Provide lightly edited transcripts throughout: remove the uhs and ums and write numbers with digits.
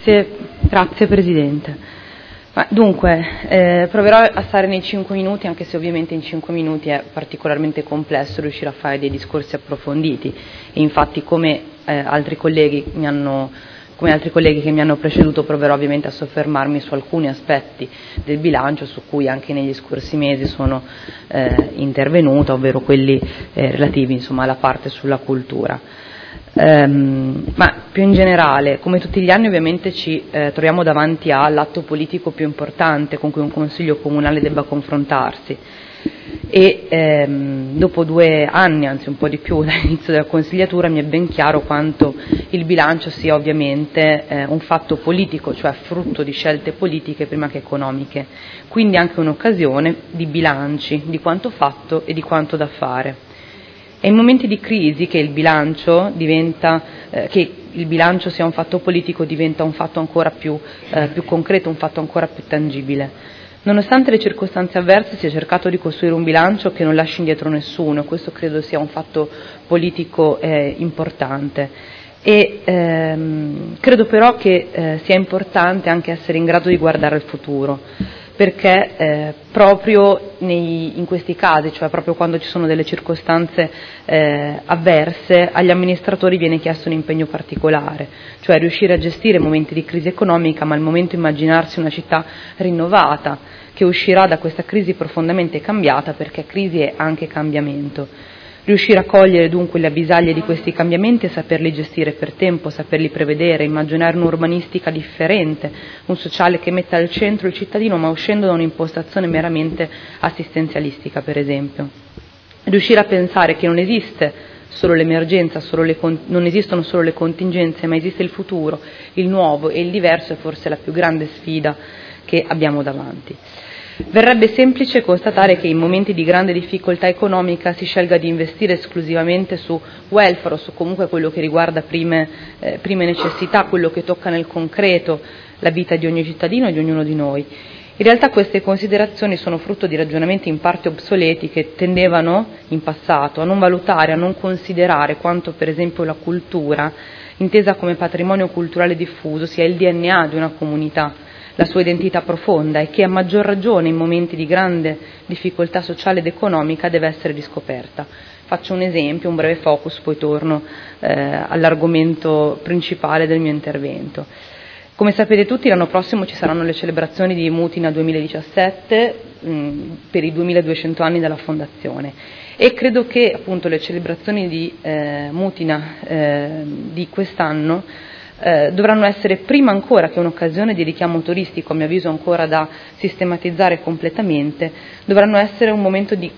Grazie Presidente. Dunque, proverò a stare nei 5 minuti, anche se ovviamente in 5 minuti è particolarmente complesso riuscire a fare dei discorsi approfonditi e infatti come altri colleghi che mi hanno preceduto proverò ovviamente a soffermarmi su alcuni aspetti del bilancio su cui anche negli scorsi mesi sono intervenuta, ovvero quelli relativi alla parte sulla cultura. Ma più in generale, come tutti gli anni ovviamente ci troviamo davanti all'atto politico più importante con cui un consiglio comunale debba confrontarsi e dopo 2 anni, anzi un po' di più dall'inizio della consigliatura, mi è ben chiaro quanto il bilancio sia ovviamente un fatto politico, cioè frutto di scelte politiche prima che economiche, quindi anche un'occasione di bilanci, di quanto fatto e di quanto da fare. È in momenti di crisi che il bilancio sia un fatto politico diventa un fatto ancora più concreto, un fatto ancora più tangibile. Nonostante le circostanze avverse si è cercato di costruire un bilancio che non lasci indietro nessuno, questo credo sia un fatto politico importante. E credo però che sia importante anche essere in grado di guardare al futuro, perché proprio in questi casi, cioè proprio quando ci sono delle circostanze avverse, agli amministratori viene chiesto un impegno particolare, cioè riuscire a gestire momenti di crisi economica, ma al momento immaginarsi una città rinnovata che uscirà da questa crisi profondamente cambiata, perché crisi è anche cambiamento. Riuscire a cogliere dunque le avvisaglie di questi cambiamenti e saperli gestire per tempo, saperli prevedere, immaginare un'urbanistica differente, un sociale che metta al centro il cittadino ma uscendo da un'impostazione meramente assistenzialistica, per esempio. Riuscire a pensare che non esiste solo l'emergenza, non esistono solo le contingenze, ma esiste il futuro, il nuovo e il diverso è forse la più grande sfida che abbiamo davanti. Verrebbe semplice constatare che in momenti di grande difficoltà economica si scelga di investire esclusivamente su welfare o su comunque quello che riguarda prime necessità, quello che tocca nel concreto la vita di ogni cittadino e di ognuno di noi. In realtà queste considerazioni sono frutto di ragionamenti in parte obsoleti che tendevano in passato a non valutare, a non considerare quanto per esempio la cultura, intesa come patrimonio culturale diffuso, sia il DNA di una comunità, la sua identità profonda e che a maggior ragione in momenti di grande difficoltà sociale ed economica deve essere riscoperta. Faccio un esempio, un breve focus, poi torno all'argomento principale del mio intervento. Come sapete tutti, l'anno prossimo ci saranno le celebrazioni di Mutina 2017 per i 2200 anni della fondazione e credo che appunto le celebrazioni di Mutina di quest'anno dovranno essere prima ancora che un'occasione di richiamo turistico, a mio avviso ancora da sistematizzare completamente, dovranno essere un momento di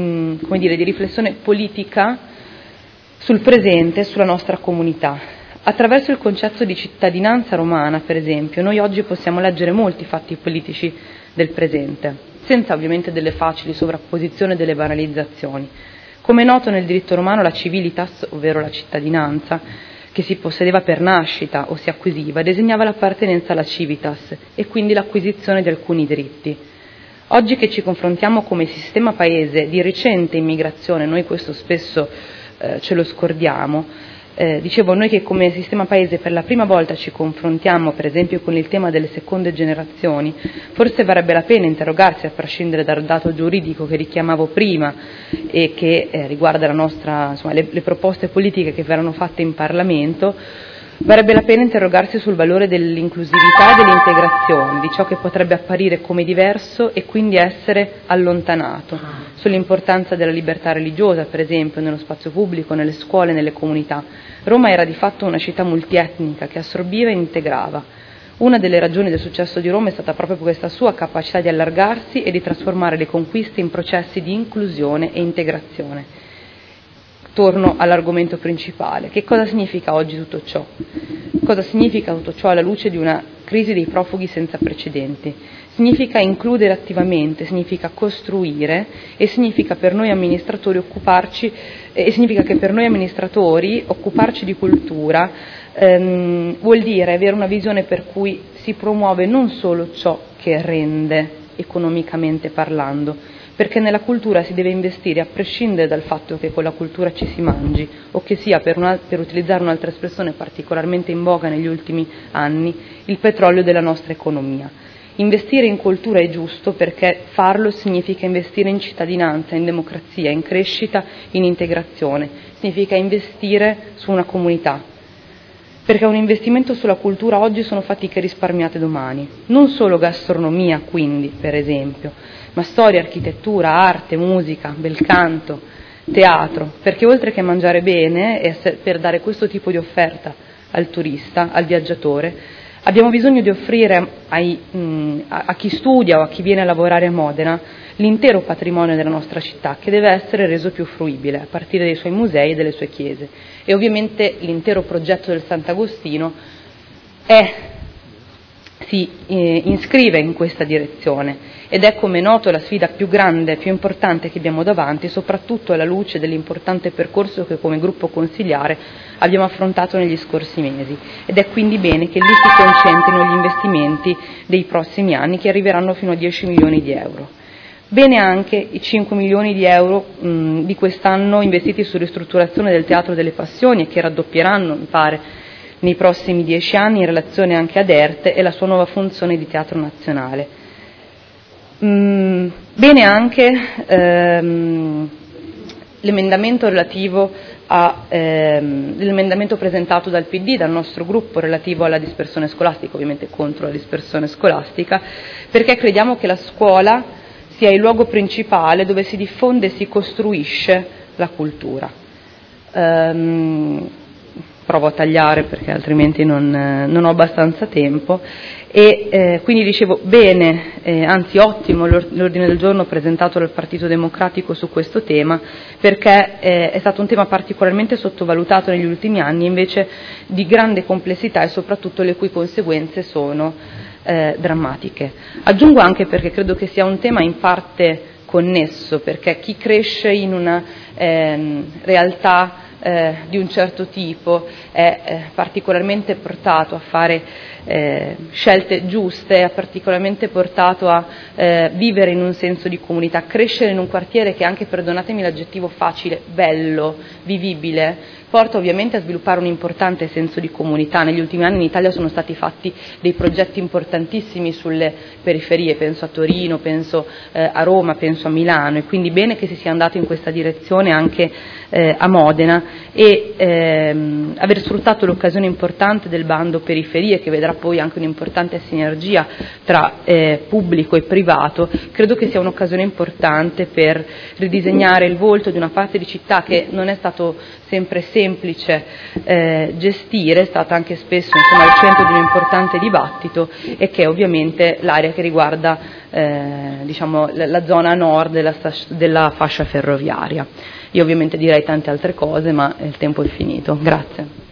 riflessione politica sul presente e sulla nostra comunità. Attraverso il concetto di cittadinanza romana, per esempio, noi oggi possiamo leggere molti fatti politici del presente, senza ovviamente delle facili sovrapposizioni e delle banalizzazioni. Come è noto nel diritto romano la civilitas, ovvero la cittadinanza, che si possedeva per nascita o si acquisiva, designava l'appartenenza alla civitas e quindi l'acquisizione di alcuni diritti. Oggi che ci confrontiamo come sistema paese di recente immigrazione, noi questo spesso ce lo scordiamo, noi che come sistema paese per la prima volta ci confrontiamo per esempio con il tema delle seconde generazioni, forse varrebbe la pena interrogarsi, a prescindere dal dato giuridico che richiamavo prima e che riguarda la nostra, le proposte politiche che verranno fatte in Parlamento, varrebbe la pena interrogarsi sul valore dell'inclusività e dell'integrazione, di ciò che potrebbe apparire come diverso e quindi essere allontanato, sull'importanza della libertà religiosa, per esempio, nello spazio pubblico, nelle scuole, nelle comunità. Roma era di fatto una città multietnica che assorbiva e integrava. Una delle ragioni del successo di Roma è stata proprio questa sua capacità di allargarsi e di trasformare le conquiste in processi di inclusione e integrazione. Torno all'argomento principale. Che cosa significa oggi tutto ciò? Cosa significa tutto ciò alla luce di una crisi dei profughi senza precedenti? Significa includere attivamente, significa costruire e significa per noi amministratori occuparci di cultura vuol dire avere una visione per cui si promuove non solo ciò che rende economicamente parlando, perché nella cultura si deve investire a prescindere dal fatto che con la cultura ci si mangi o che sia, per utilizzare un'altra espressione particolarmente in voga negli ultimi anni, il petrolio della nostra economia. Investire in cultura è giusto perché farlo significa investire in cittadinanza, in democrazia, in crescita, in integrazione, significa investire su una comunità, perché un investimento sulla cultura oggi sono fatiche risparmiate domani, non solo gastronomia quindi, per esempio, ma storia, architettura, arte, musica, bel canto, teatro, perché oltre che mangiare bene e per dare questo tipo di offerta al turista, al viaggiatore, abbiamo bisogno di offrire a chi studia o a chi viene a lavorare a Modena l'intero patrimonio della nostra città, che deve essere reso più fruibile, a partire dai suoi musei e delle sue chiese. E ovviamente l'intero progetto del Sant'Agostino si iscrive in questa direzione ed è, come noto, la sfida più grande, più importante che abbiamo davanti, soprattutto alla luce dell'importante percorso che come gruppo consigliare abbiamo affrontato negli scorsi mesi, ed è quindi bene che lì si concentrino gli investimenti dei prossimi anni, che arriveranno fino a 10 milioni di euro. Bene anche i 5 milioni di euro di quest'anno investiti su ristrutturazione del Teatro delle Passioni, che raddoppieranno, mi pare, nei prossimi 10 anni in relazione anche ad Erte e la sua nuova funzione di teatro nazionale. Bene anche l'emendamento relativo l'emendamento presentato dal PD, dal nostro gruppo, relativo alla dispersione scolastica, ovviamente contro la dispersione scolastica, perché crediamo che la scuola sia il luogo principale dove si diffonde e si costruisce la cultura. Provo a tagliare perché altrimenti non ho abbastanza tempo, e quindi dicevo bene, anzi ottimo l'ordine del giorno presentato dal Partito Democratico su questo tema, perché è stato un tema particolarmente sottovalutato negli ultimi anni, invece di grande complessità e soprattutto le cui conseguenze sono drammatiche. Aggiungo anche, perché credo che sia un tema in parte connesso, perché chi cresce in una realtà di un certo tipo è particolarmente portato a fare scelte giuste, è particolarmente portato a vivere in un senso di comunità, crescere in un quartiere che, anche, perdonatemi l'aggettivo facile, bello, vivibile, porta ovviamente a sviluppare un importante senso di comunità. Negli ultimi anni in Italia sono stati fatti dei progetti importantissimi sulle periferie, penso a Torino, penso a Roma, penso a Milano, e quindi bene che si sia andato in questa direzione anche a Modena, e aver sfruttato l'occasione importante del bando periferie, che vedrà poi anche un'importante sinergia tra pubblico e privato, credo che sia un'occasione importante per ridisegnare il volto di una parte di città che non è stato sempre semplice gestire, è stata anche spesso al centro di un importante dibattito, e che è ovviamente l'area che riguarda la zona nord della fascia ferroviaria. Io ovviamente direi tante altre cose, ma il tempo è finito. Grazie.